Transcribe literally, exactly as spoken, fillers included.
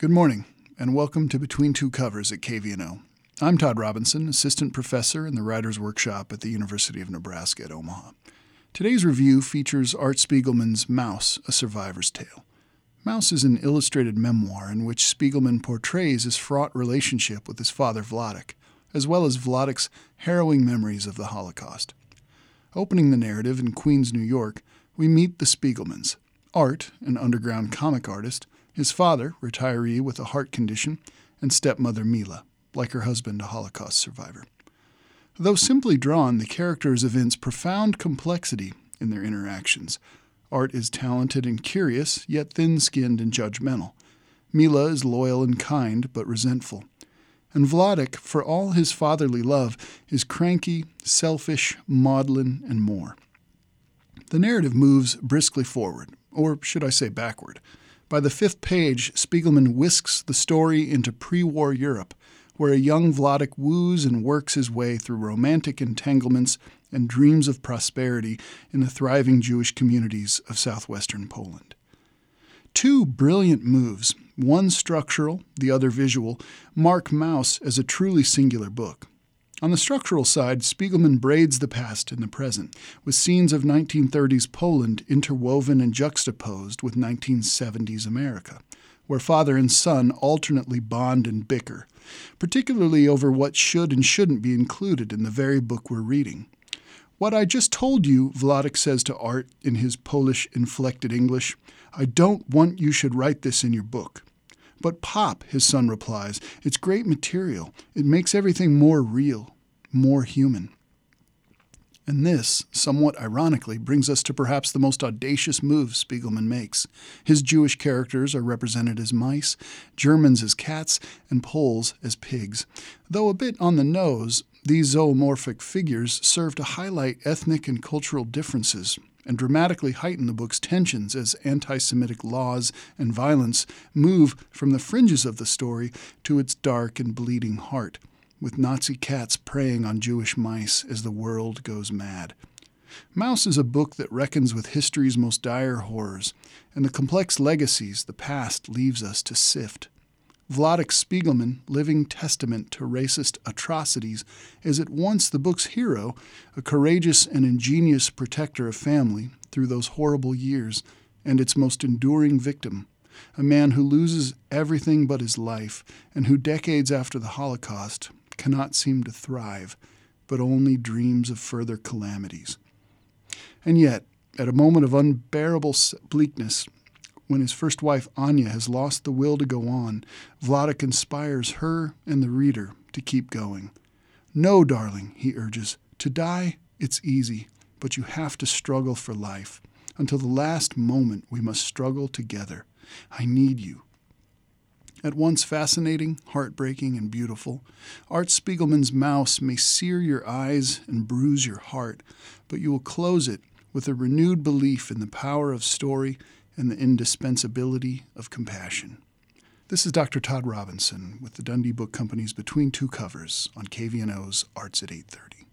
Good morning, and welcome to Between Two Covers at K V N O. I'm Todd Robinson, Assistant Professor in the Writers' Workshop at the University of Nebraska at Omaha. Today's review features Art Spiegelman's Maus, A Survivor's Tale. Maus is an illustrated memoir in which Spiegelman portrays his fraught relationship with his father Vladek, as well as Vladek's harrowing memories of the Holocaust. Opening the narrative in Queens, New York, we meet the Spiegelmans. Art, an underground comic artist, his father, retiree with a heart condition, and stepmother Mila, like her husband, a Holocaust survivor. Though simply drawn, the characters evince profound complexity in their interactions. Art is talented and curious, yet thin-skinned and judgmental. Mila is loyal and kind, but resentful. And Vladek, for all his fatherly love, is cranky, selfish, maudlin, and more. The narrative moves briskly forward, or should I say backward. By the fifth page, Spiegelman whisks the story into pre-war Europe, where a young Vladek woos and works his way through romantic entanglements and dreams of prosperity in the thriving Jewish communities of southwestern Poland. Two brilliant moves, one structural, the other visual, mark Maus as a truly singular book. On the structural side, Spiegelman braids the past and the present, with scenes of nineteen thirties Poland interwoven and juxtaposed with nineteen seventies America, where father and son alternately bond and bicker, particularly over what should and shouldn't be included in the very book we're reading. "What I just told you," Vladek says to Art in his Polish-inflected English, "I don't want you should write this in your book." "But Pop," his son replies, "it's great material. It makes everything more real, more human." And this, somewhat ironically, brings us to perhaps the most audacious move Spiegelman makes. His Jewish characters are represented as mice, Germans as cats, and Poles as pigs. Though a bit on the nose, these zoomorphic figures serve to highlight ethnic and cultural differences and dramatically heighten the book's tensions as anti-Semitic laws and violence move from the fringes of the story to its dark and bleeding heart, with Nazi cats preying on Jewish mice as the world goes mad. Maus is a book that reckons with history's most dire horrors and the complex legacies the past leaves us to sift. Vladek Spiegelman, living testament to racist atrocities, is at once the book's hero, a courageous and ingenious protector of family through those horrible years, and its most enduring victim, a man who loses everything but his life and who decades after the Holocaust cannot seem to thrive, but only dreams of further calamities. And yet, at a moment of unbearable bleakness, when his first wife Anya has lost the will to go on, Vladek inspires her and the reader to keep going. "No, darling," he urges, "to die, it's easy, but you have to struggle for life. Until the last moment, we must struggle together. I need you." At once fascinating, heartbreaking, and beautiful, Art Spiegelman's Maus may sear your eyes and bruise your heart, but you will close it with a renewed belief in the power of story and the indispensability of compassion. This is Doctor Todd Robinson with the Dundee Book Company's Between Two Covers on K V N O's Arts at eight thirty.